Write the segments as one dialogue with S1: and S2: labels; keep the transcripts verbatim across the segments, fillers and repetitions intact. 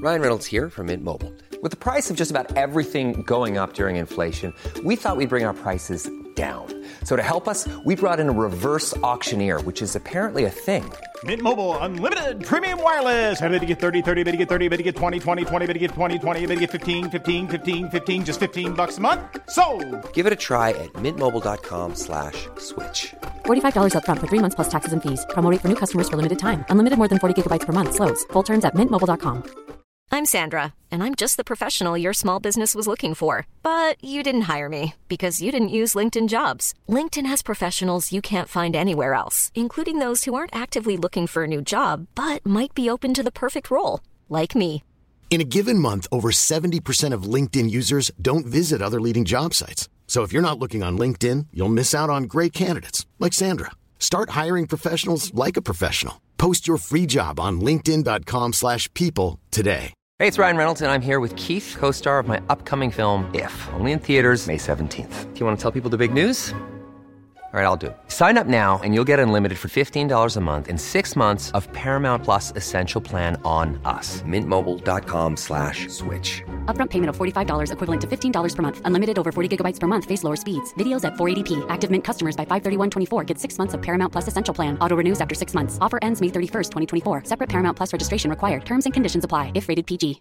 S1: Ryan Reynolds here from Mint Mobile. With the price of just about everything going up during inflation, we thought we'd bring our prices down. So to help us, we brought in a reverse auctioneer, which is apparently a thing.
S2: Mint Mobile Unlimited Premium Wireless. How to get thirty, thirty, how to get thirty, how to get twenty, twenty, twenty, how to get twenty, twenty, how to get fifteen, fifteen, fifteen, fifteen, just fifteen bucks a month? Sold!
S1: Give it a try at mintmobile.com slash switch.
S3: forty-five dollars up front for three months plus taxes and fees. Promo rate for new customers for limited time. Unlimited more than forty gigabytes per month. Slows full terms at mint mobile dot com.
S4: I'm Sandra, and I'm just the professional your small business was looking for. But you didn't hire me because you didn't use LinkedIn Jobs. LinkedIn has professionals you can't find anywhere else, including those who aren't actively looking for a new job, but might be open to the perfect role, like me.
S5: In a given month, over seventy percent of LinkedIn users don't visit other leading job sites. So if you're not looking on LinkedIn, you'll miss out on great candidates like Sandra. Start hiring professionals like a professional. Post your free job on linkedin.com slash people today.
S1: Hey, it's Ryan Reynolds, and I'm here with Keith, co-star of my upcoming film, If, only in theaters May seventeenth. Do you want to tell people the big news? All right, I'll do it. Sign up now and you'll get unlimited for fifteen dollars a month and six months of Paramount Plus Essential Plan on us. Mintmobile.com slash switch.
S3: Upfront payment of forty-five dollars equivalent to fifteen dollars per month. Unlimited over forty gigabytes per month. Face lower speeds. Videos at four eighty p. Active Mint customers by five thirty-one twenty-four get six months of Paramount Plus Essential Plan. Auto renews after six months. Offer ends May thirty-first, twenty twenty-four. Separate Paramount Plus registration required. Terms and conditions apply if rated P G.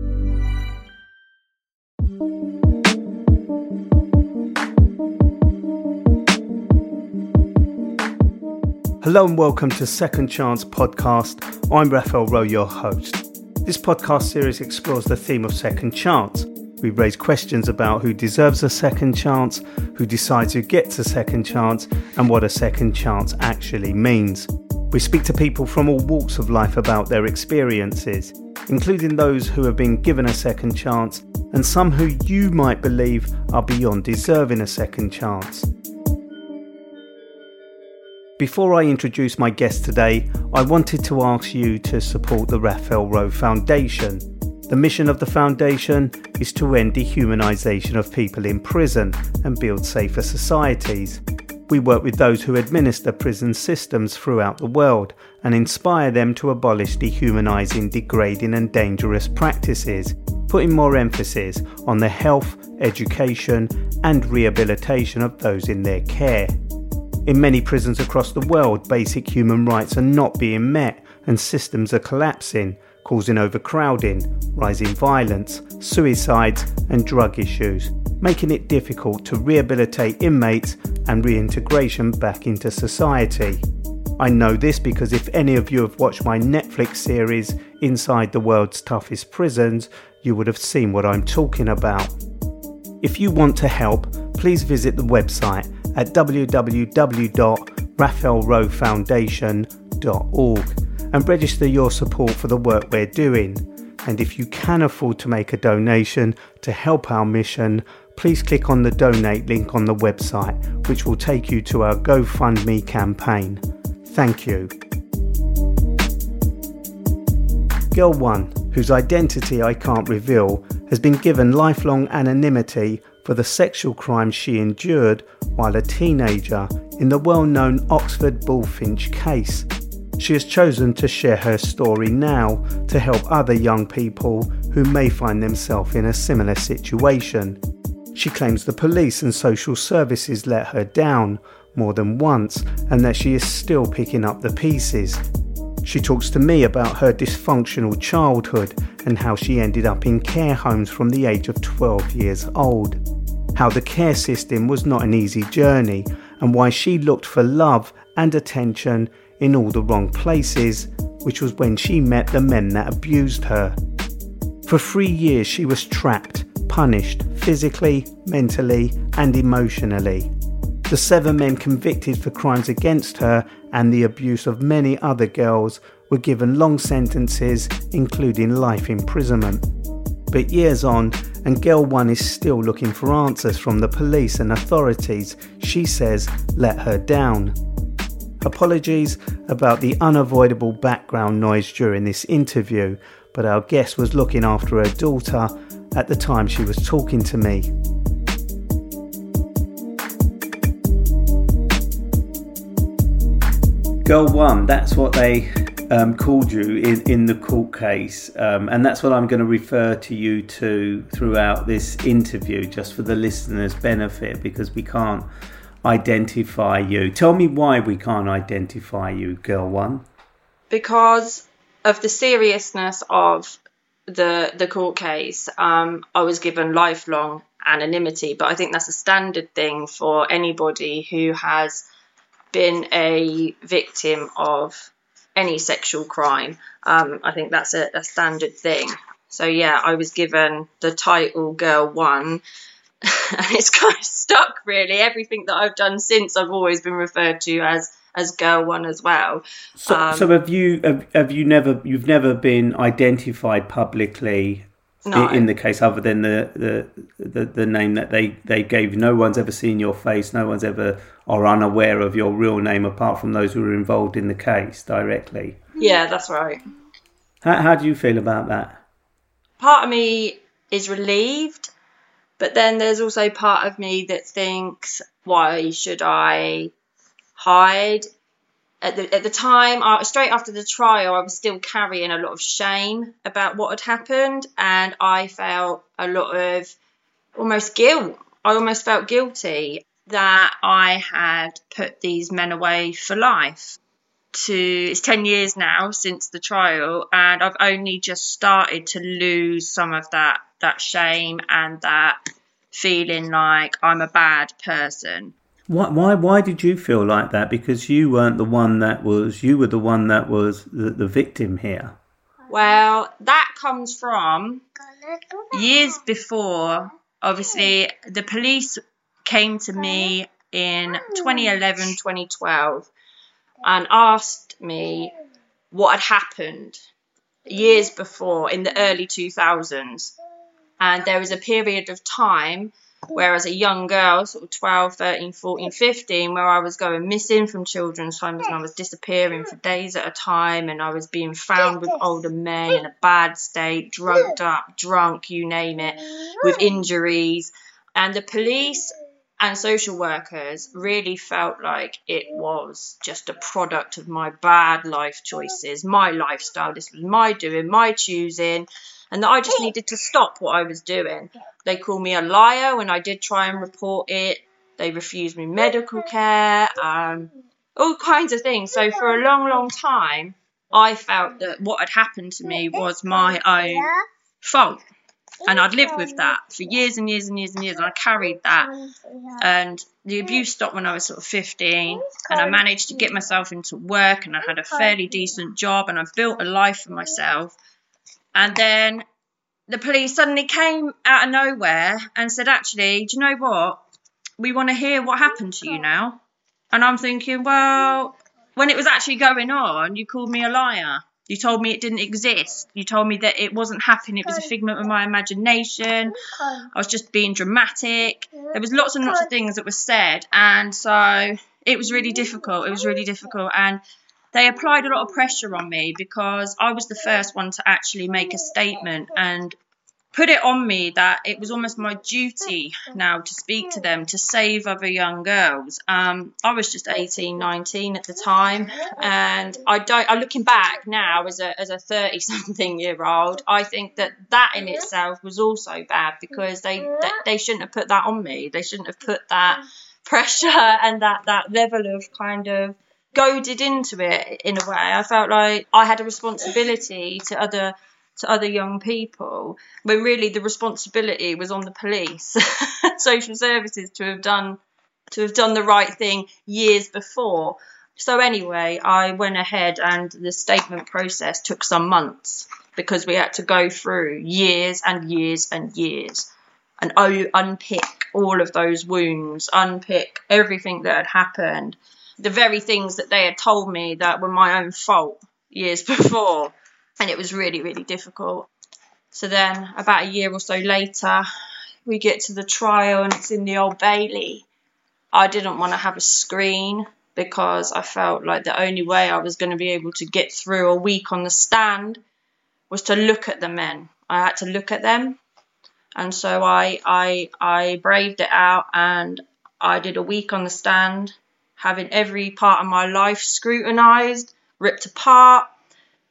S6: Hello and welcome to Second Chance Podcast. I'm Raphael Rowe, your host. This podcast series explores the theme of second chance. We raise questions about who deserves a second chance, who decides who gets a second chance, and what a second chance actually means. We speak to people from all walks of life about their experiences, including those who have been given a second chance and some who you might believe are beyond deserving a second chance. Before I introduce my guest today, I wanted to ask you to support the Raphael Rowe Foundation. The mission of the foundation is to end dehumanisation of people in prison and build safer societies. We work with those who administer prison systems throughout the world and inspire them to abolish dehumanising, degrading and dangerous practices, putting more emphasis on the health, education and rehabilitation of those in their care. In many prisons across the world, basic human rights are not being met and systems are collapsing, causing overcrowding, rising violence, suicides and drug issues, making it difficult to rehabilitate inmates and reintegration back into society. I know this because if any of you have watched my Netflix series, Inside the World's Toughest Prisons, you would have seen what I'm talking about. If you want to help, please visit the website at w w w dot raphael rowe foundation dot org and register your support for the work we're doing. And if you can afford to make a donation to help our mission, please click on the donate link on the website, which will take you to our GoFundMe campaign. Thank you. Girl one, whose identity I can't reveal, has been given lifelong anonymity for the sexual crimes she endured while a teenager in the well-known Oxford Bullfinch case. She has chosen to share her story now to help other young people who may find themselves in a similar situation. She claims the police and social services let her down more than once and that she is still picking up the pieces. She talks to me about her dysfunctional childhood and how she ended up in care homes from the age of twelve years old. How the care system was not an easy journey and why she looked for love and attention in all the wrong places, which was when she met the men that abused her. For three years she was trapped, punished physically, mentally and emotionally. The seven men convicted for crimes against her and the abuse of many other girls were given long sentences, including life imprisonment. But years on, and Girl One is still looking for answers from the police and authorities she says let her down. Apologies about the unavoidable background noise during this interview, but our guest was looking after her daughter at the time she was talking to me. Girl One, that's what they um, called you in, in the court case, um, and that's what I'm going to refer to you to throughout this interview, just for the listeners' benefit, because we can't identify you. Tell me why we can't identify you, girl one.
S7: Because of the seriousness of the the court case, um, I was given lifelong anonymity, but I think that's a standard thing for anybody who has been a victim of any sexual crime. Um, I think that's a, a standard thing. So yeah, I was given the title Girl One, and it's kind of stuck really. Everything that I've done since, I've always been referred to as as Girl One as well.
S6: So,
S7: um,
S6: so have you have, have you never you've never been identified publicly
S7: no.
S6: in the case, other than the, the the the name that they they gave? No one's ever seen your face. No one's ever or unaware of your real name, apart from those who were involved in the case directly.
S7: Yeah, that's right.
S6: How, how do you feel about that?
S7: Part of me is relieved, but then there's also part of me that thinks, why should I hide? At the at the time, I, straight after the trial, I was still carrying a lot of shame about what had happened, and I felt a lot of almost guilt. I almost felt guilty that I had put these men away for life. To it's ten years now since the trial, and I've only just started to lose some of that that shame and that feeling like I'm a bad person.
S6: Why, why, why did you feel like that? Because you weren't the one that was, you were the one that was the, the victim here.
S7: Well, that comes from years before. Obviously, the police came to me in twenty eleven, twenty twelve and asked me what had happened years before in the early two thousands. And there was a period of time where, as a young girl, sort of twelve, thirteen, fourteen, fifteen, where I was going missing from children's homes and I was disappearing for days at a time, and I was being found with older men in a bad state, drugged up, drunk, you name it, with injuries. And the police and social workers really felt like it was just a product of my bad life choices, my lifestyle. This was my doing, my choosing, and that I just needed to stop what I was doing. They called me a liar when I did try and report it. They refused me medical care, um, all kinds of things. So for a long, long time, I felt that what had happened to me was my own fault. And I'd lived with that for years and years and years and years, and I carried that. And the abuse stopped when I was sort of fifteen, and I managed to get myself into work, and I had a fairly decent job, and I built a life for myself. And then the police suddenly came out of nowhere and said, actually, do you know what? We want to hear what happened to you now. And I'm thinking, well, when it was actually going on, you called me a liar. You told me it didn't exist. You told me that it wasn't happening. It was a figment of my imagination. I was just being dramatic. There was lots and lots of things that were said. And so it was really difficult. It was really difficult. And they applied a lot of pressure on me because I was the first one to actually make a statement and put it on me that it was almost my duty now to speak to them, to save other young girls. Um, I was just eighteen, nineteen at the time, and I don't. I'm looking back now as a as a thirty-something year old. I think that that in itself was also bad because they they, they shouldn't have put that on me. They shouldn't have put that pressure and that that level of kind of goaded into it in a way. I felt like I had a responsibility to other. to other young people, when really the responsibility was on the police, social services to have done to have done the right thing years before. So anyway, I went ahead, and the statement process took some months because we had to go through years and years and years and unpick all of those wounds, unpick everything that had happened, the very things that they had told me that were my own fault years before. And it was really, really difficult. So then about a year or so later, we get to the trial and it's in the Old Bailey. I didn't want to have a screen because I felt like the only way I was going to be able to get through a week on the stand was to look at the men. I had to look at them. And so I, I, I braved it out, and I did a week on the stand, having every part of my life scrutinised, ripped apart,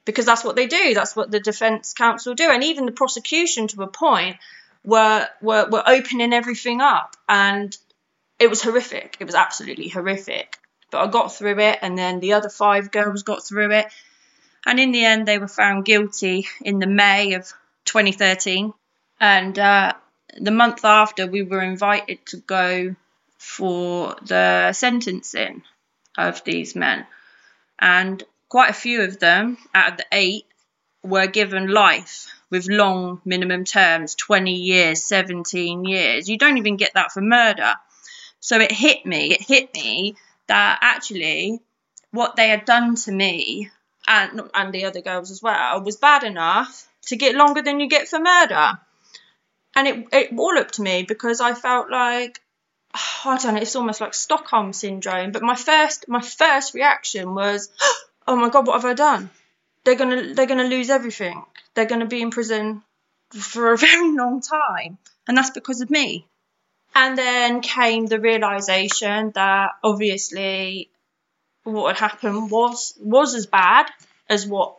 S7: because that's what they do. That's what the defence counsel do. And even the prosecution, to a point, were, were, were opening everything up. And it was horrific. It was absolutely horrific. But I got through it, and then the other five girls got through it. And in the end, they were found guilty in the May of twenty thirteen. And uh, the month after, we were invited to go for the sentencing of these men. And quite a few of them, out of the eight, were given life with long minimum terms, twenty years, seventeen years. You don't even get that for murder. So it hit me, it hit me that actually what they had done to me, and, and the other girls as well, was bad enough to get longer than you get for murder. And it, it walloped me, because I felt like, oh, I don't know, it's almost like Stockholm syndrome. But my first my first reaction was, oh my God, what have I done? They're gonna they're gonna lose everything. They're gonna be in prison for a very long time, and that's because of me. And then came the realisation that obviously what had happened was was as bad as what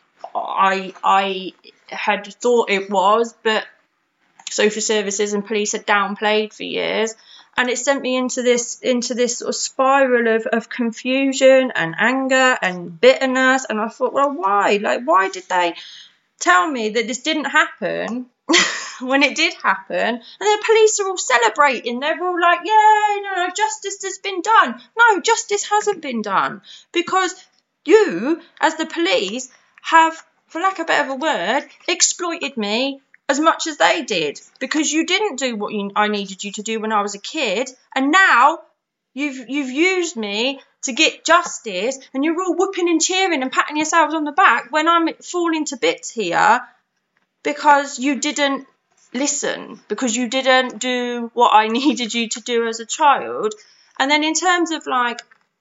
S7: I I had thought it was, but social services and police had downplayed for years. And it sent me into this into this sort of spiral of, of confusion and anger and bitterness. And I thought, well, why? Like, why did they tell me that this didn't happen when it did happen? And the police are all celebrating. They're all like, yeah, no, no, justice has been done. No, justice hasn't been done. Because you, as the police, have, for lack of a better word, exploited me as much as they did, because you didn't do what you, I needed you to do when I was a kid, and now you've you've used me to get justice, and you're all whooping and cheering and patting yourselves on the back when I'm falling to bits here because you didn't listen, because you didn't do what I needed you to do as a child. And then in terms of like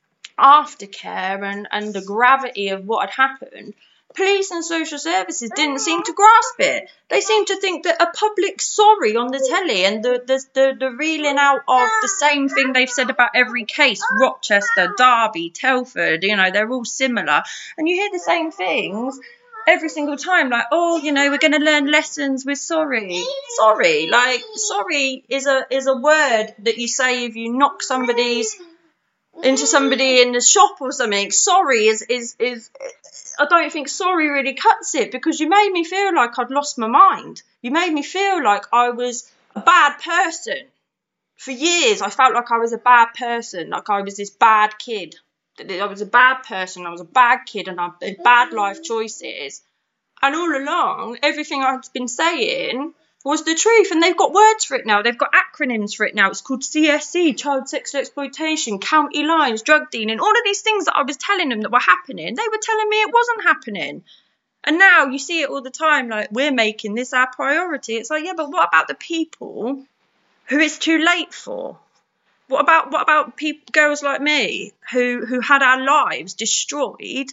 S7: aftercare and, and the gravity of what had happened, police and social services didn't seem to grasp it. They seemed to think that a public sorry on the telly and the, the, the, the reeling out of the same thing they've said about every case, Rochester, Derby, Telford, you know, they're all similar. And you hear the same things every single time, like, oh, you know, we're going to learn lessons with sorry. Sorry, like, sorry is a is a word that you say if you knock somebody's into somebody in the shop or something. Sorry is is is I don't think sorry really cuts it, because you made me feel like I'd lost my mind. You made me feel like I was a bad person. For years, I felt like I was a bad person, like I was this bad kid. I was a bad person, I was a bad kid, and I had bad life choices. And all along, everything I'd been saying was the truth, and they've got words for it now. They've got acronyms for it now. It's called C S C, child sexual exploitation, county lines, drug dealing, all of these things that I was telling them that were happening. They were telling me it wasn't happening. And now you see it all the time, like, we're making this our priority. It's like, yeah, but what about the people who it's too late for? What about what about people, girls like me, who who had our lives destroyed,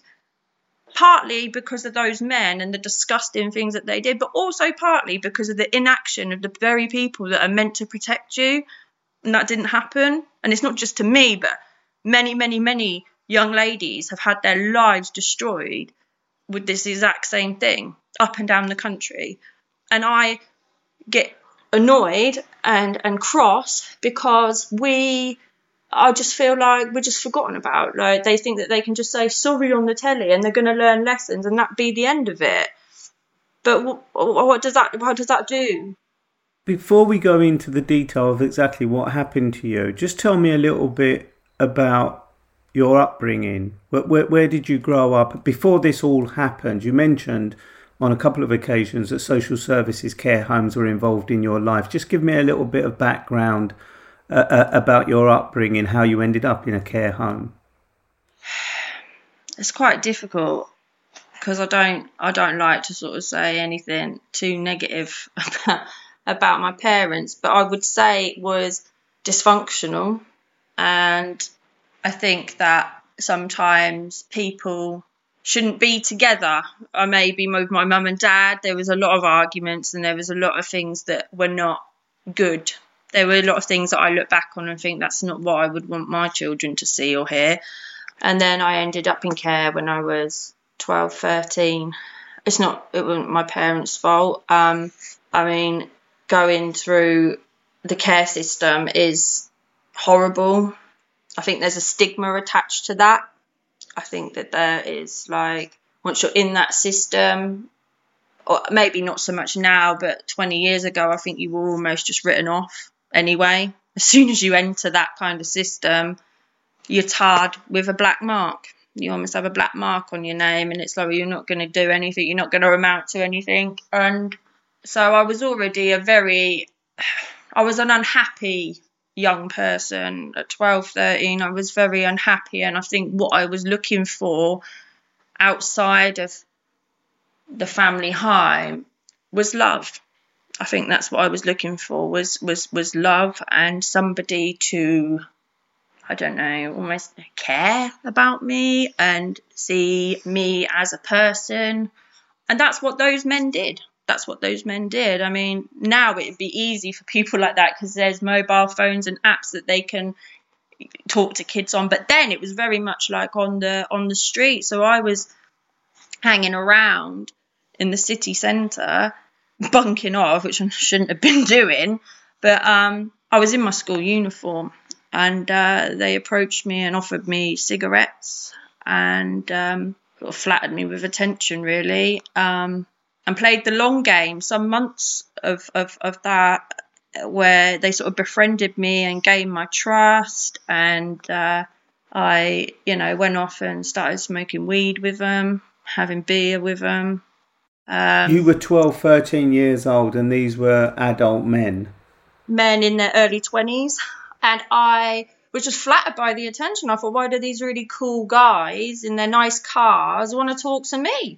S7: partly because of those men and the disgusting things that they did, but also partly because of the inaction of the very people that are meant to protect you, and that didn't happen. And it's not just to me, but many, many, many young ladies have had their lives destroyed with this exact same thing up and down the country. And I get annoyed and, and cross because we... I just feel like we're just forgotten about. Like, they think that they can just say sorry on the telly and they're going to learn lessons and that be the end of it. But what, what does that what does that do?
S6: Before we go into the detail of exactly what happened to you, just tell me a little bit about your upbringing. Where, where, where did you grow up? Before this all happened, you mentioned on a couple of occasions that social services care homes were involved in your life. Just give me a little bit of background Uh, about your upbringing, how you ended up in a care home.
S7: It's quite difficult because I don't I don't like to sort of say anything too negative about, about my parents, but I would say it was dysfunctional, and I think that sometimes people shouldn't be together. I maybe with my mum and dad, there was a lot of arguments and there was a lot of things that were not good. There were a lot of things that I look back on and think that's not what I would want my children to see or hear. And then I ended up in care when I was twelve, thirteen. It's not, it wasn't my parents' fault. Um, I mean, going through the care system is horrible. I think there's a stigma attached to that. I think that there is, like, once you're in that system, or maybe not so much now, but twenty years ago, I think you were almost just written off anyway. As soon as you enter that kind of system, you're tarred with a black mark. You almost have a black mark on your name, and it's like, well, you're not going to do anything. You're not going to amount to anything. And so I was already a very, I was an unhappy young person at twelve, thirteen. I was very unhappy. And I think what I was looking for outside of the family home was love. I think that's what I was looking for, was, was, was love and somebody to, I don't know, almost care about me and see me as a person. And that's what those men did. That's what those men did. I mean, now it'd be easy for people like that because there's mobile phones and apps that they can talk to kids on. But then it was very much like on the on the street. So I was hanging around in the city centre, bunking off, which I shouldn't have been doing. But um, I was in my school uniform. And uh, they approached me and offered me cigarettes and um, sort of flattered me with attention, really, um, and played the long game. Some months of, of, of that where they sort of befriended me and gained my trust. And uh, I, you know, went off and started smoking weed with them, having beer with them. Um,
S6: you were twelve, thirteen years old and these were adult men?
S7: Men in their early twenties. And I was just flattered by the attention. I thought, why do these really cool guys in their nice cars want to talk to me?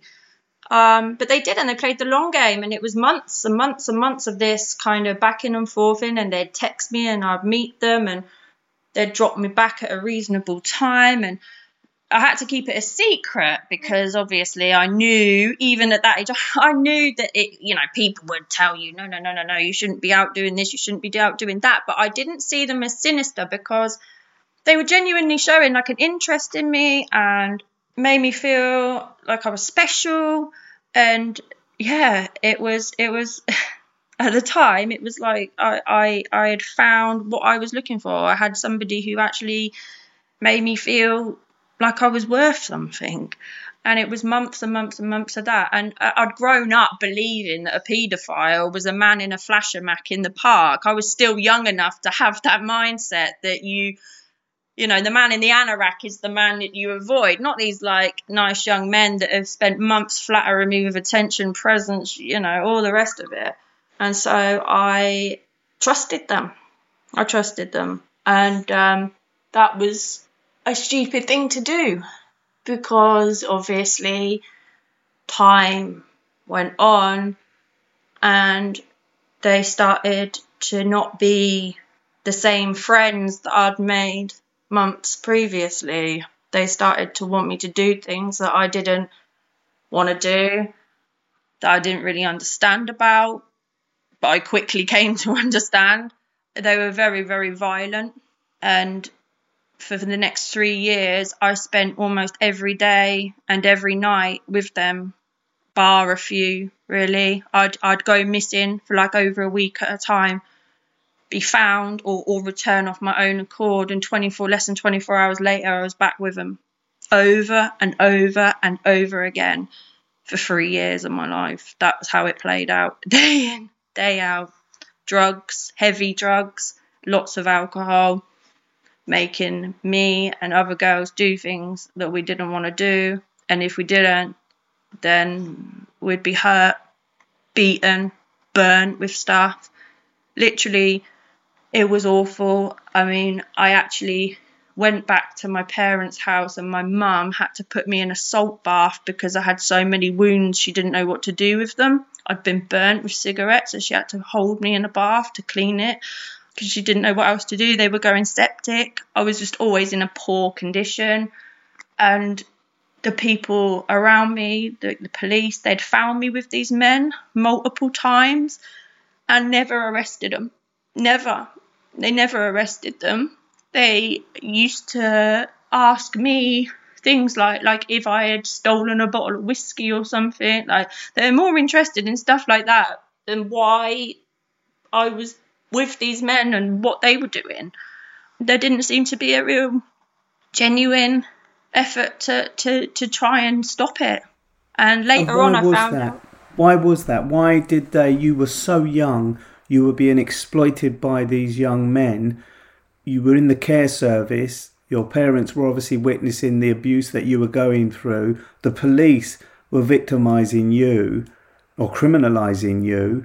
S7: Um, but they didn't. They played the long game. And it was months and months and months of this kind of backing and forthing. And they'd text me and I'd meet them. And they'd drop me back at a reasonable time. And I had to keep it a secret because obviously I knew, even at that age, I knew that it, you know, people would tell you, no, no, no, no, no, you shouldn't be out doing this, you shouldn't be out doing that. But I didn't see them as sinister because they were genuinely showing like an interest in me and made me feel like I was special. And yeah, it was, it was, at the time, it was like I, I, I had found what I was looking for. I had somebody who actually made me feel like I was worth something. And it was months and months and months of that. And I'd grown up believing that a paedophile was a man in a flasher Mac in the park. I was still young enough to have that mindset that you, you know, the man in the anorak is the man that you avoid, not these like nice young men that have spent months flattering me with attention, presence, you know, all the rest of it. And so I trusted them. I trusted them. And um, that was a stupid thing to do because obviously time went on and they started to not be the same friends that I'd made months previously. They started to want me to do things that I didn't want to do, that I didn't really understand about, but I quickly came to understand. They were very, very violent. And for the next three years, I spent almost every day and every night with them, bar a few, really. I'd I'd go missing for like over a week at a time, be found or, or return off my own accord, and twenty-four less than twenty-four hours later, I was back with them, over and over and over again for three years of my life. That was how it played out, day in, day out. Drugs, heavy drugs, lots of alcohol, making me and other girls do things that we didn't want to do. And if we didn't, then we'd be hurt, beaten, burnt with stuff. Literally, it was awful. I mean, I actually went back to my parents' house and my mum had to put me in a salt bath because I had so many wounds she didn't know what to do with them. I'd been burnt with cigarettes, so she had to hold me in a bath to clean it because she didn't know what else to do. They were going septic. I was just always in a poor condition. And the people around me, the, the police, they'd found me with these men multiple times and never arrested them. Never. They never arrested them. They used to ask me things like like if I had stolen a bottle of whiskey or something. Like, they're more interested in stuff like that than why I was with these men and what they were doing. There didn't seem to be a real genuine effort to, to, to try and stop it. And later
S6: and why
S7: on I
S6: was
S7: found
S6: that?
S7: out.
S6: Why was that? Why did they, you were so young, you were being exploited by these young men, you were in the care service, your parents were obviously witnessing the abuse that you were going through, the police were victimising you or criminalising you.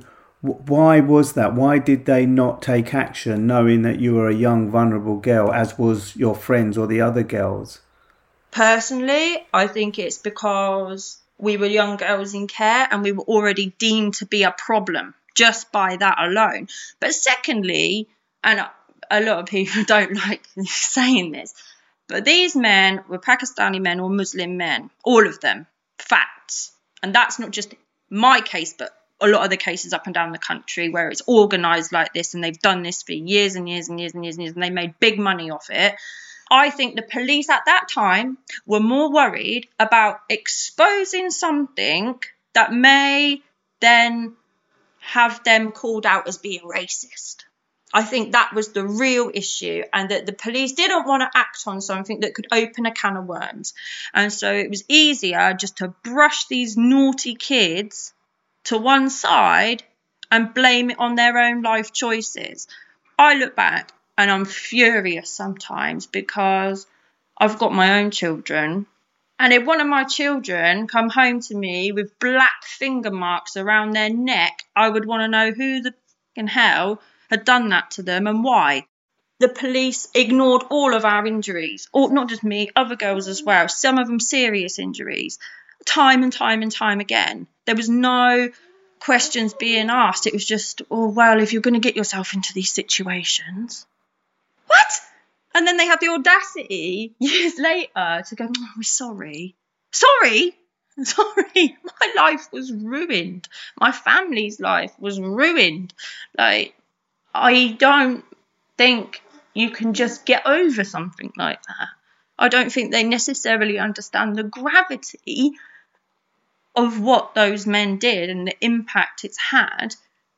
S6: Why was that? Why did they not take action knowing that you were a young, vulnerable girl, as was your friends or the other girls?
S7: Personally, I think it's because we were young girls in care and we were already deemed to be a problem just by that alone. But secondly, and a lot of people don't like saying this, but these men were Pakistani men or Muslim men, all of them, facts. And that's not just my case, but a lot of the cases up and down the country where it's organised like this, and they've done this for years and years and years and years and years, and they made big money off it. I think the police at that time were more worried about exposing something that may then have them called out as being racist. I think that was the real issue, and that the police didn't want to act on something that could open a can of worms. And so it was easier just to brush these naughty kids to one side and blame it on their own life choices. I look back and I'm furious sometimes because I've got my own children, and if one of my children come home to me with black finger marks around their neck, I would want to know who the fucking hell had done that to them and why. The police ignored all of our injuries, or not just me, other girls as well, some of them serious injuries, time and time and time again. There was no questions being asked. It was just, oh, well, if you're going to get yourself into these situations. What? And then they have the audacity years later to go, oh, we're sorry. Sorry? Sorry. My life was ruined. My family's life was ruined. Like, I don't think you can just get over something like that. I don't think they necessarily understand the gravity of what those men did and the impact it's had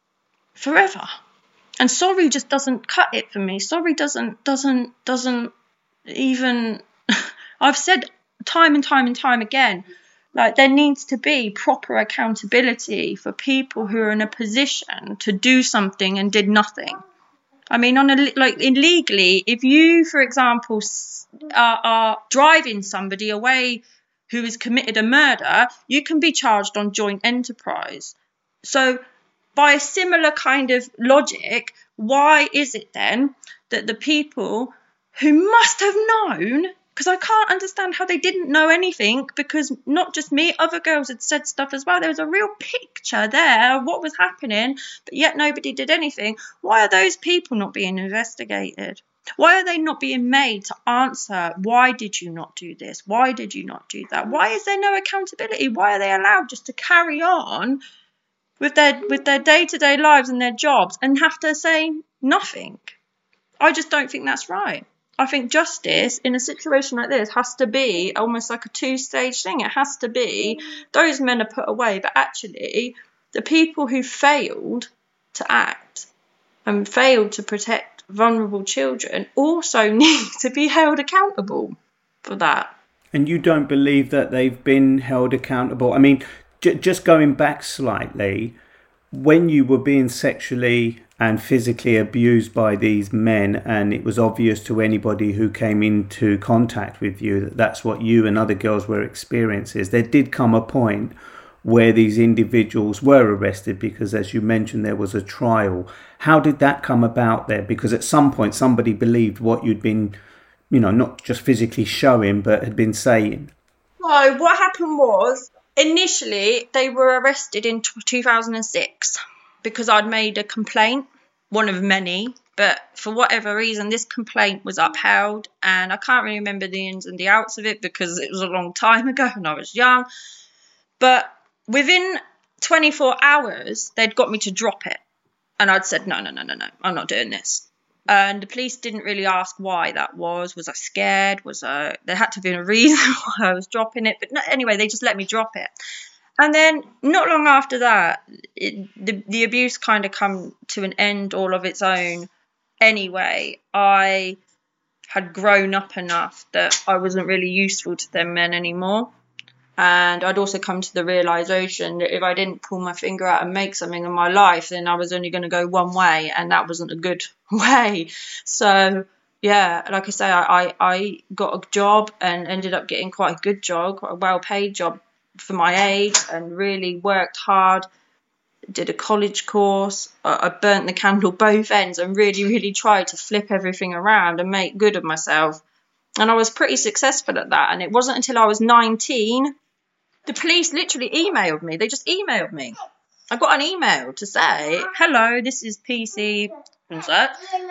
S7: forever. And sorry just doesn't cut it for me. Sorry doesn't, doesn't, doesn't even... I've said time and time and time again, like, there needs to be proper accountability for people who are in a position to do something and did nothing. I mean, on a, like, illegally, if you, for example, are, are driving somebody away who has committed a murder, you can be charged on joint enterprise. So by a similar kind of logic, why is it then that the people who must have known, because I can't understand how they didn't know anything, because not just me, other girls had said stuff as well. There was a real picture there of what was happening, but yet nobody did anything. Why are those people not being investigated? Why are they not being made to answer, why did you not do this? Why did you not do that? Why is there no accountability? Why are they allowed just to carry on with their with their day-to-day lives and their jobs and have to say nothing? I just don't think that's right. I think justice in a situation like this has to be almost like a two-stage thing. It has to be those men are put away, but actually the people who failed to act and failed to protect vulnerable children also need to be held accountable for that.
S6: And you don't believe that they've been held accountable? I mean, j- just going back slightly, when you were being sexually and physically abused by these men, and it was obvious to anybody who came into contact with you that that's what you and other girls were experiencing, there did come a point where these individuals were arrested because, as you mentioned, there was a trial. How did that come about there? Because at some point somebody believed what you'd been, you know, not just physically showing, but had been saying.
S7: No, what happened was, initially they were arrested in two thousand six because I'd made a complaint, one of many, but for whatever reason this complaint was upheld, and I can't really remember the ins and the outs of it because it was a long time ago and I was young. But within twenty-four hours, they'd got me to drop it. And I'd said, no, no, no, no, no, I'm not doing this. And the police didn't really ask why that was. Was I scared? Was I... There had to have been a reason why I was dropping it. But no, anyway, they just let me drop it. And then not long after that, it, the, the abuse kind of come to an end all of its own anyway. I had grown up enough that I wasn't really useful to them men anymore. And I'd also come to the realisation that if I didn't pull my finger out and make something in my life, then I was only going to go one way, and that wasn't a good way. So, yeah, like I say, I, I, I got a job and ended up getting quite a good job, quite a well-paid job for my age, and really worked hard, did a college course. I, I burnt the candle both ends and really, really tried to flip everything around and make good of myself. And I was pretty successful at that. And it wasn't until I was nineteen... The police literally emailed me. They just emailed me. I got an email to say, hello, this is P C Concert.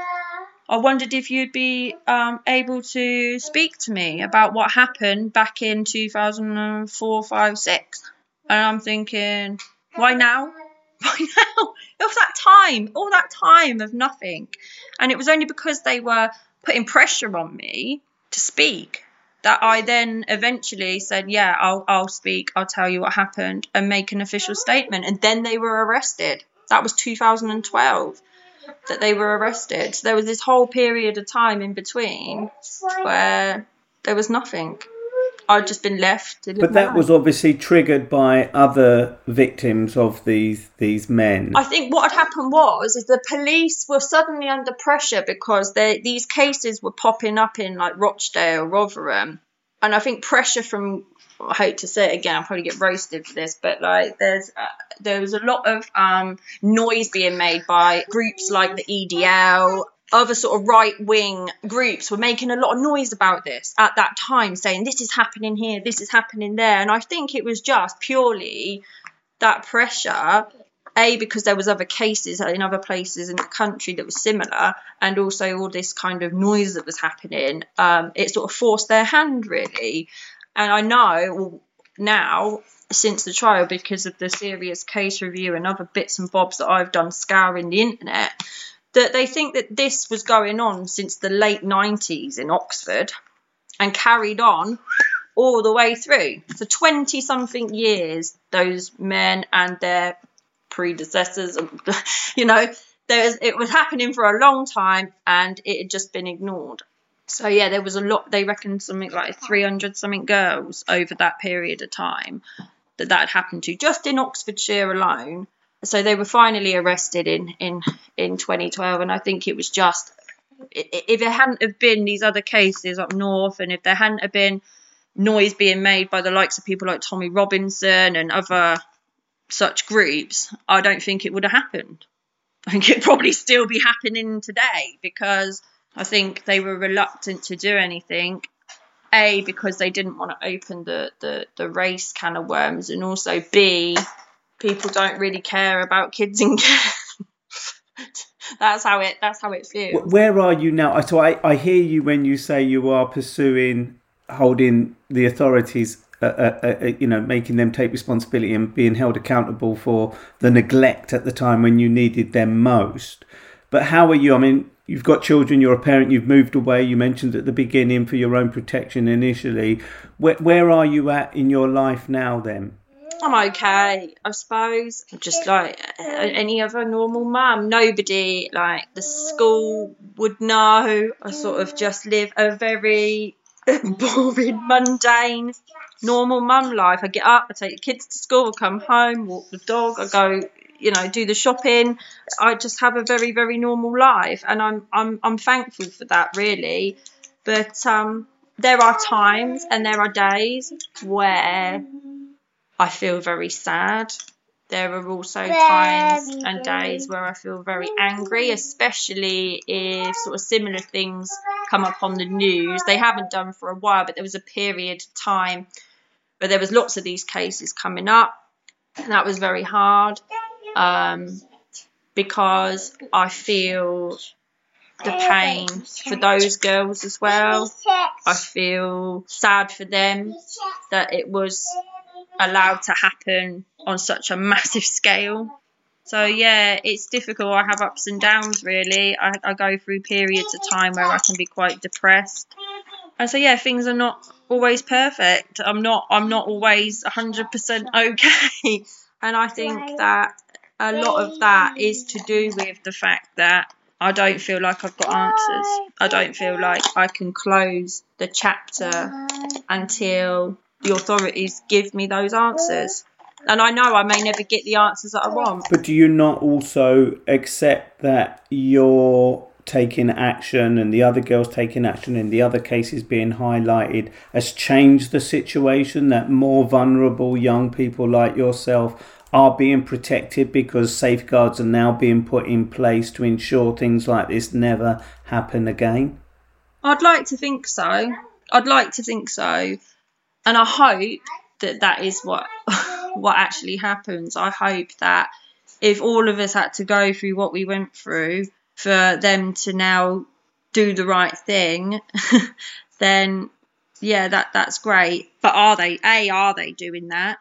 S7: I wondered if you'd be um, able to speak to me about what happened back in two thousand four, five, six. And I'm thinking, why now? Why now? All that time, all that time of nothing. And it was only because they were putting pressure on me to speak that I then eventually said, yeah, I'll I'll speak, I'll tell you what happened, and make an official statement. And then they were arrested. That was two thousand twelve that they were arrested. So there was this whole period of time in between where there was nothing. I'd just been left.
S6: But that was obviously triggered by other victims of these these men.
S7: I think what had happened was is the police were suddenly under pressure because they, these cases were popping up in like Rochdale, Rotherham, and I think pressure from, I hate to say it again, I'll probably get roasted for this, but like there's uh, there was a lot of um, noise being made by groups like the E D L. Other sort of right-wing groups were making a lot of noise about this at that time, saying this is happening here, this is happening there. And I think it was just purely that pressure, A, because there was other cases in other places in the country that was similar, and also all this kind of noise that was happening. Um, it sort of forced their hand, really. And I know now, since the trial, because of the serious case review and other bits and bobs that I've done scouring the internet, that they think that this was going on since the late nineties in Oxford and carried on all the way through. For twenty-something years, those men and their predecessors, you know, there's, it was happening for a long time and it had just been ignored. So, yeah, there was a lot, they reckon something like three hundred something girls over that period of time that that had happened to, just in Oxfordshire alone. So they were finally arrested in, in, in twenty twelve, and I think it was just, if it hadn't have been these other cases up north, and if there hadn't have been noise being made by the likes of people like Tommy Robinson and other such groups, I don't think it would have happened. I think it'd probably still be happening today, because I think they were reluctant to do anything. A, because they didn't want to open the, the, the race can of worms, and also B, people don't really care about kids in care. that's how it that's how it feels.
S6: Where are you now? So I, I hear you when you say you are pursuing holding the authorities, uh, uh, uh, you know, making them take responsibility and being held accountable for the neglect at the time when you needed them most. But how are you? I mean, you've got children, you're a parent, you've moved away, you mentioned at the beginning for your own protection initially. Where, where are you at in your life now then?
S7: I'm okay, I suppose. Just like any other normal mum. Nobody, like the school would know. I sort of just live a very boring, mundane, normal mum life. I get up, I take the kids to school, I come home, walk the dog, I go, you know, do the shopping. I just have a very, very normal life, and I'm I'm I'm thankful for that, really. But um, there are times and there are days where I feel very sad. There are also times and days where I feel very angry, especially if sort of similar things come up on the news. They haven't done for a while, but there was a period of time where there was lots of these cases coming up, and that was very hard, um, because I feel the pain for those girls as well. I feel sad for them that it was allowed to happen on such a massive scale. So, yeah, it's difficult. I have ups and downs, really. I, I go through periods of time where I can be quite depressed. And so, yeah, things are not always perfect. I'm not I'm not always one hundred percent okay. And I think that a lot of that is to do with the fact that I don't feel like I've got answers. I don't feel like I can close the chapter until the authorities give me those answers. And I know I may never get the answers that I want.
S6: But do you not also accept that you're taking action and the other girls taking action and the other cases being highlighted has changed the situation, that more vulnerable young people like yourself are being protected because safeguards are now being put in place to ensure things like this never happen again?
S7: I'd like to think so. I'd like to think so. And I hope that that is what what actually happens. I hope that if all of us had to go through what we went through for them to now do the right thing, then yeah, that that's great. But are they, A, are they doing that?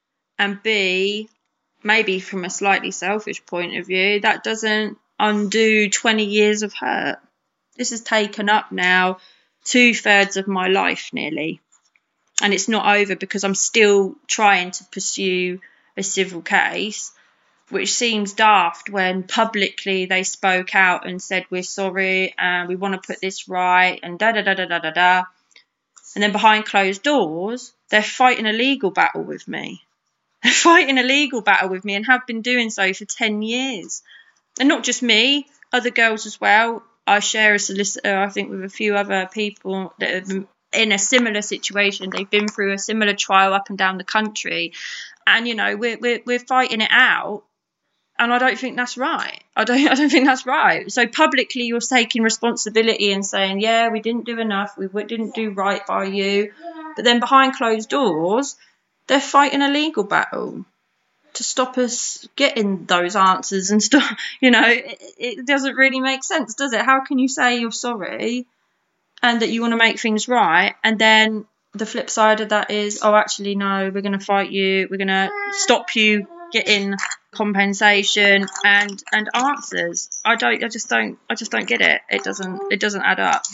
S7: And B, maybe from a slightly selfish point of view, that doesn't undo twenty years of hurt. This has taken up now two thirds of my life nearly. And it's not over because I'm still trying to pursue a civil case, which seems daft when publicly they spoke out and said, we're sorry and we want to put this right and da da da da da da da. And then behind closed doors, they're fighting a legal battle with me. They're fighting a legal battle with me and have been doing so for ten years. And not just me, other girls as well. I share a solicitor, I think, with a few other people that have been in a similar situation. They've been through a similar trial up and down the country. And, you know, we're, we're, we're fighting it out. And I don't think that's right. I don't I don't think that's right. So publicly you're taking responsibility and saying, yeah, we didn't do enough. We didn't do right by you. But then behind closed doors, they're fighting a legal battle to stop us getting those answers and stuff. You know, it, it doesn't really make sense, does it? How can you say you're sorry and that you want to make things right, and then the flip side of that is, oh, actually, no, we're going to fight you. We're going to stop you getting compensation and and answers. I don't. I just don't. I just don't get it. It doesn't. It doesn't add up.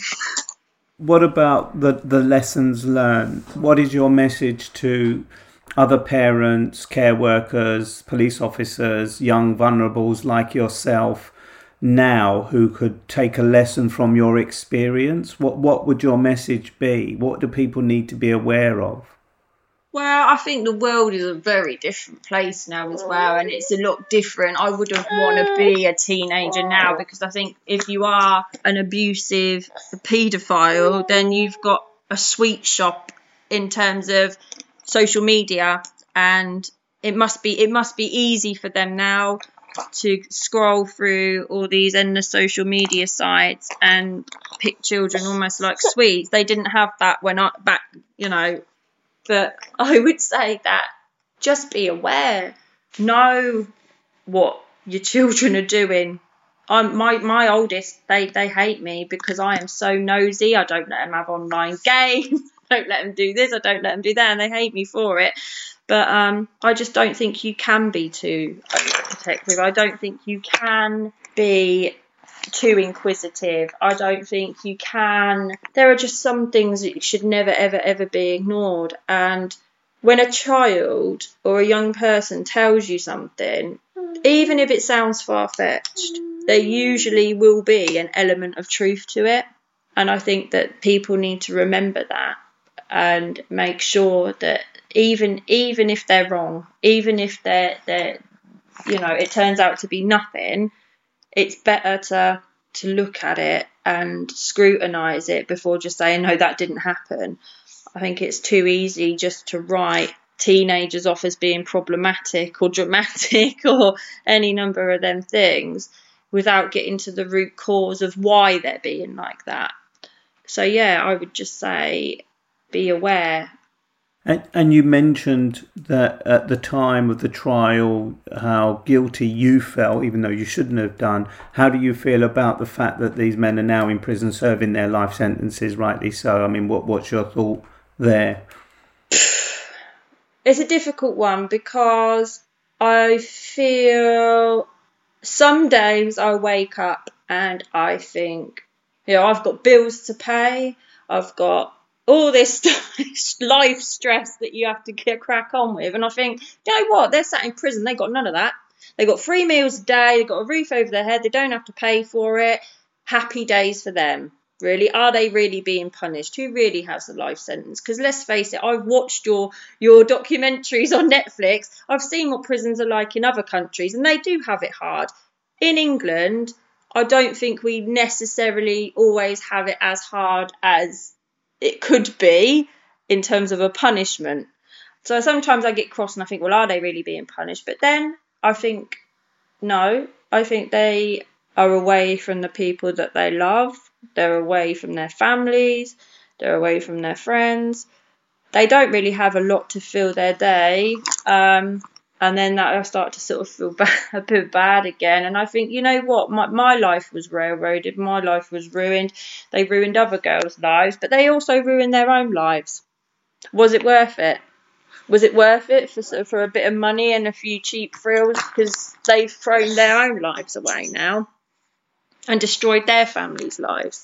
S6: What about the the lessons learned? What is your message to other parents, care workers, police officers, young vulnerables like yourself now who could take a lesson from your experience? What what would your message be? What do people need to be aware of?
S7: Well, I think the world is a very different place now as well, and it's a lot different. I wouldn't want to be a teenager now, because I think if you are an abusive paedophile, then you've got a sweet shop in terms of social media, and it must be it must be easy for them now to scroll through all these endless social media sites and pick children almost like sweets. They didn't have that when I back, you know. But I would say that just be aware, know what your children are doing. I'm my my oldest, they they hate me because I am so nosy. I don't let them have online games. I don't let them do this. I don't let them do that, and they hate me for it. But um, I just don't think you can be too overprotective. I don't think you can be too inquisitive. I don't think you can. There are just some things that should never, ever, ever be ignored. And when a child or a young person tells you something, even if it sounds far-fetched, there usually will be an element of truth to it. And I think that people need to remember that and make sure that even even if they're wrong, even if they're they're you know, it turns out to be nothing, it's better to to look at it and scrutinise it before just saying, no, that didn't happen. I think it's too easy just to write teenagers off as being problematic or dramatic or any number of them things without getting to the root cause of why they're being like that. So, yeah, I would just say be aware.
S6: And, and you mentioned that at the time of the trial, how guilty you felt, even though you shouldn't have done. How do you feel about the fact that these men are now in prison serving their life sentences, rightly so? I mean, what what's your thought there?
S7: It's a difficult one because I feel some days I wake up and I think, you know, I've got bills to pay, I've got all this life stress that you have to get crack on with. And I think, you know what, they're sat in prison, they got none of that. They got three meals a day, they got a roof over their head, they don't have to pay for it. Happy days for them. Really, are they really being punished? Who really has a life sentence? Because let's face it, I've watched your your documentaries on Netflix. I've seen what prisons are like in other countries, and they do have it hard. In England, I don't think we necessarily always have it as hard as it could be in terms of a punishment. So sometimes I get cross and I think, well, are they really being punished? But then I think, no, I think they are away from the people that they love. They're away from their families. They're away from their friends. They don't really have a lot to fill their day. Um, and then that I start to sort of feel bad, a bit bad again. And I think, you know what? My, my life was railroaded. My life was ruined. They ruined other girls' lives, but they also ruined their own lives. Was it worth it? Was it worth it for, for a bit of money and a few cheap thrills? Because they've thrown their own lives away now and destroyed their families' lives.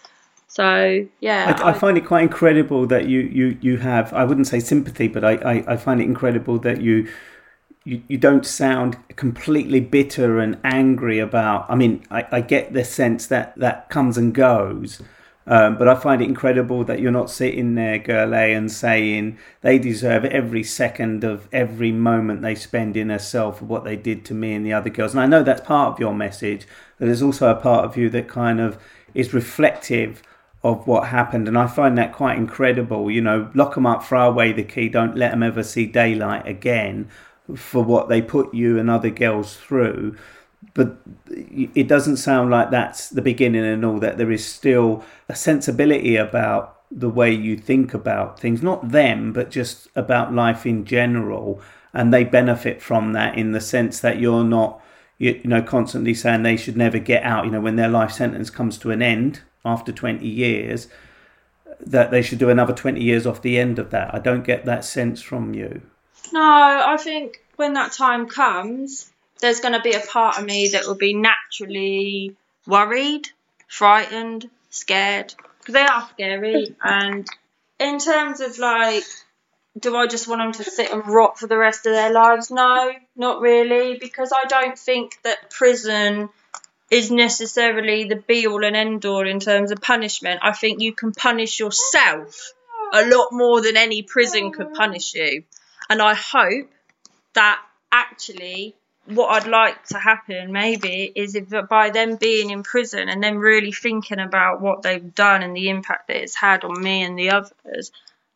S7: So, yeah.
S6: I, I find it quite incredible that you, you, you have, I wouldn't say sympathy, but I, I, I find it incredible that you, you you don't sound completely bitter and angry about, I mean, I, I get the sense that that comes and goes, um, but I find it incredible that you're not sitting there, Gurley, and saying they deserve every second of every moment they spend in a cell for what they did to me and the other girls. And I know that's part of your message, but there's also a part of you that kind of is reflective of what happened. And I find that quite incredible. You know, lock them up, throw away the key, don't let them ever see daylight again for what they put you and other girls through. But it doesn't sound like that's the beginning and all, that there is still a sensibility about the way you think about things, not them, but just about life in general. And they benefit from that in the sense that you're not, you know, constantly saying they should never get out. You know, when their life sentence comes to an end after twenty years, that they should do another twenty years off the end of that. I don't get that sense from you.
S7: No, I think when that time comes, there's going to be a part of me that will be naturally worried, frightened, scared, because they are scary. And in terms of like, do I just want them to sit and rot for the rest of their lives? No, not really, because I don't think that prison is necessarily the be-all and end-all in terms of punishment. I think you can punish yourself a lot more than any prison could punish you. And I hope that actually what I'd like to happen maybe is if by them being in prison and them really thinking about what they've done and the impact that it's had on me and the others,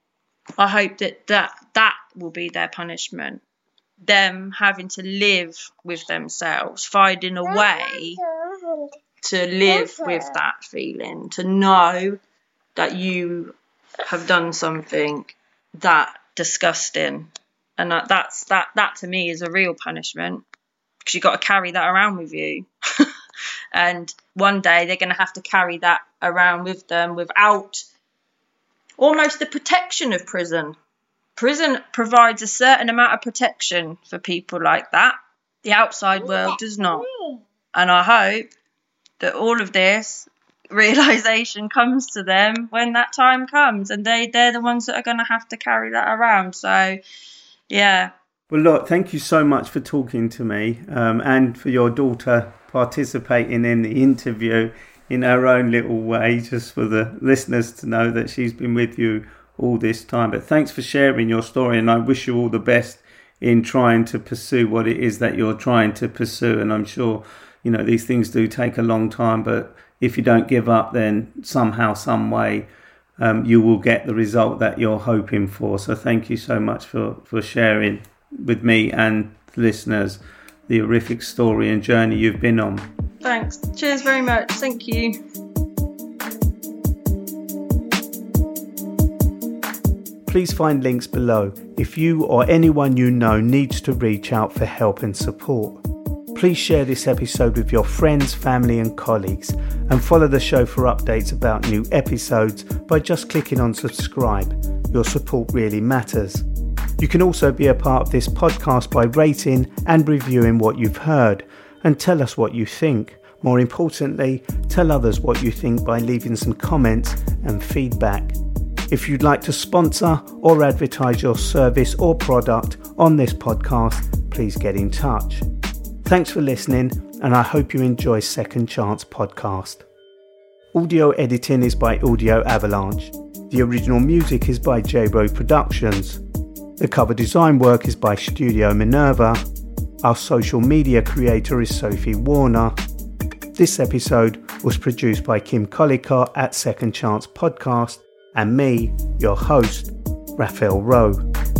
S7: I hope that that, that will be their punishment. Them having to live with themselves, finding a way to live with that feeling, to know that you have done something that disgusting. And that, that's that that to me is a real punishment, because you've got to carry that around with you. And one day they're going to have to carry that around with them without almost the protection of prison. Prison provides a certain amount of protection for people like that. The outside world does not. And I hope that all of this realisation comes to them when that time comes, and they, they're the ones that are going to have to carry that around. So, yeah.
S6: Well, look, thank you so much for talking to me, um, and for your daughter participating in the interview in her own little way, just for the listeners to know that she's been with you all this time. But thanks for sharing your story, and I wish you all the best in trying to pursue what it is that you're trying to pursue. And I'm sure, you know, these things do take a long time, but if you don't give up, then somehow, some way, um, you will get the result that you're hoping for. So thank you so much for, for sharing with me and the listeners the horrific story and journey you've been on.
S7: Thanks. Cheers very much. Thank you.
S6: Please find links below if you or anyone you know needs to reach out for help and support. Please share this episode with your friends, family and colleagues, and follow the show for updates about new episodes by just clicking on subscribe. Your support really matters. You can also be a part of this podcast by rating and reviewing what you've heard, and tell us what you think. More importantly, tell others what you think by leaving some comments and feedback. If you'd like to sponsor or advertise your service or product on this podcast, please get in touch. Thanks for listening, and I hope you enjoy Second Chance Podcast. Audio editing is by Audio Avalanche. The original music is by J-Bro Productions. The cover design work is by Studio Minerva. Our social media creator is Sophie Warner. This episode was produced by Kim Collicott at Second Chance Podcast and me, your host, Raphael Rowe.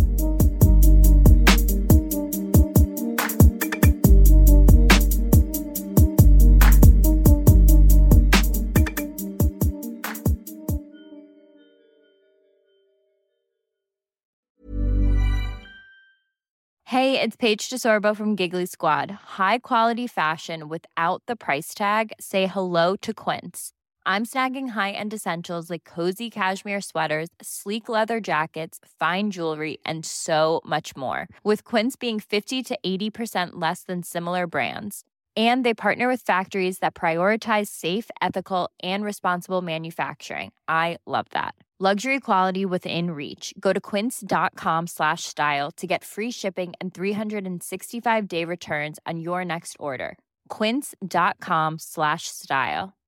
S8: Hey, it's Paige DeSorbo from Giggly Squad. High quality fashion without the price tag. Say hello to Quince. I'm snagging high-end essentials like cozy cashmere sweaters, sleek leather jackets, fine jewelry, and so much more. With Quince being fifty to eighty percent less than similar brands. And they partner with factories that prioritize safe, ethical, and responsible manufacturing. I love that. Luxury quality within reach. Go to quince.com slash style to get free shipping and three sixty-five day returns on your next order. Quince.com slash style.